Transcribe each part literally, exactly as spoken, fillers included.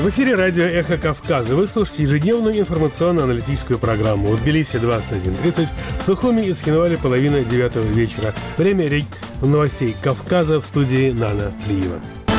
В эфире радио «Эхо Кавказа». Вы слушаете ежедневную информационно-аналитическую программу. В Тбилиси двадцать один тридцать, в Сухуми и Схинвале половина девятого вечера. Время новостей Кавказа в студии Нана Лиева.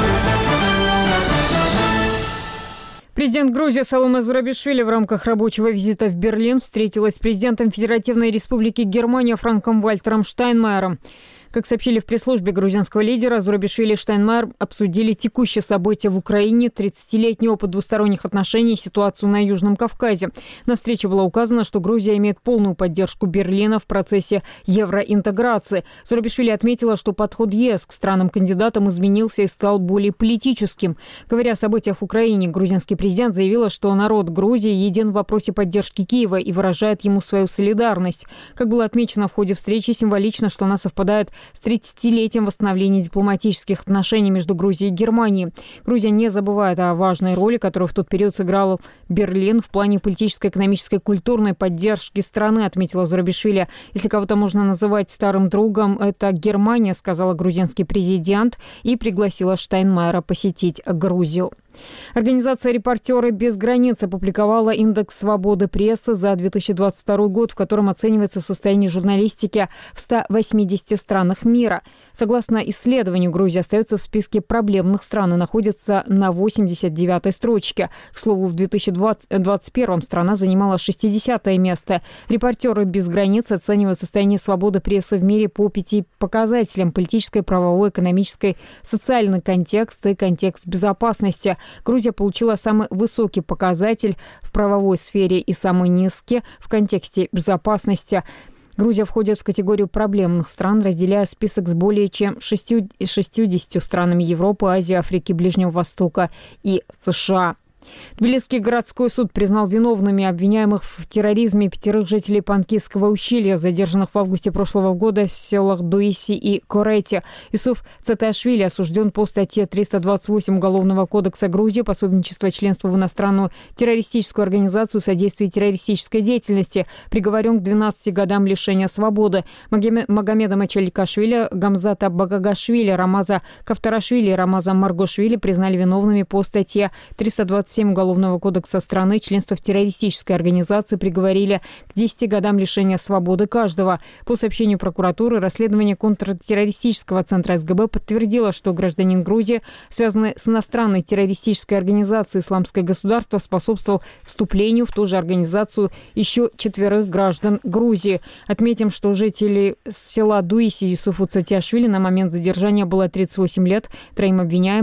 Президент Грузии Саломе Зурабишвили в рамках рабочего визита в Берлин встретилась с президентом Федеративной Республики Германия Франком Вальтером Штайнмайером. Как сообщили в пресс-службе грузинского лидера, Зурабишвили и Штайнмайер обсудили текущие события в Украине, тридцатилетний опыт двусторонних отношений и ситуацию на Южном Кавказе. На встрече было указано, что Грузия имеет полную поддержку Берлина в процессе евроинтеграции. Зурабишвили отметила, что подход ЕС к странам-кандидатам изменился и стал более политическим. Говоря о событиях в Украине, грузинский президент заявила, что народ Грузии един в вопросе поддержки Киева и выражает ему свою солидарность. Как было отмечено в ходе встречи, символично, что она совпадает с тридцатилетием восстановления дипломатических отношений между Грузией и Германией. Грузия не забывает о важной роли, которую в тот период сыграл Берлин в плане политической, экономической, культурной поддержки страны, отметила Зурабишвили. Если кого-то можно называть старым другом, это Германия, сказала грузинский президент и пригласила Штайнмайера посетить Грузию. Организация «Репортеры без границ» опубликовала индекс свободы прессы за две тысячи двадцать второй год, в котором оценивается состояние журналистики в ста восьмидесяти странах мира. Согласно исследованию, Грузия остается в списке проблемных стран и находится на восемьдесят девятой строчке. К слову, в две тысячи двадцать первом страна занимала шестидесятое место. «Репортеры без границ» оценивают состояние свободы прессы в мире по пяти показателям: политической, правовой, экономической, социальный контекст и контекст безопасности. Грузия получила самый высокий показатель в правовой сфере и самый низкий в контексте безопасности. Грузия входит в категорию проблемных стран, разделяя список с более чем шестьюдесятью странами Европы, Азии, Африки, Ближнего Востока и США. Тбилисский городской суд признал виновными обвиняемых в терроризме пятерых жителей Панкисского ущелья, задержанных в августе прошлого года в селах Дуиси и Корете. Юсуф Цаташвили осужден по статье триста двадцать восемь Уголовного кодекса Грузии «Пособничество членству в иностранную террористическую организацию, содействие террористической деятельности». Приговорен к двенадцати годам лишения свободы. Магомеда Мачаликашвили, Гамзата Багагашвили, Рамаза Кавтарашвили и Рамаза Маргошвили признали виновными по статье триста двадцать семь Уголовного кодекса страны. Членство в террористической организации приговорили к десяти годам лишения свободы каждого. По сообщению прокуратуры, расследование контртеррористического центра СГБ подтвердило, что гражданин Грузии, связанный с иностранной террористической организацией «Исламское государство», способствовал вступлению в ту же организацию еще четверых граждан Грузии. Отметим, что жители села Дуиси Юсуфу Цатиашвили на момент задержания было тридцать восемь лет. Троим обвиняемым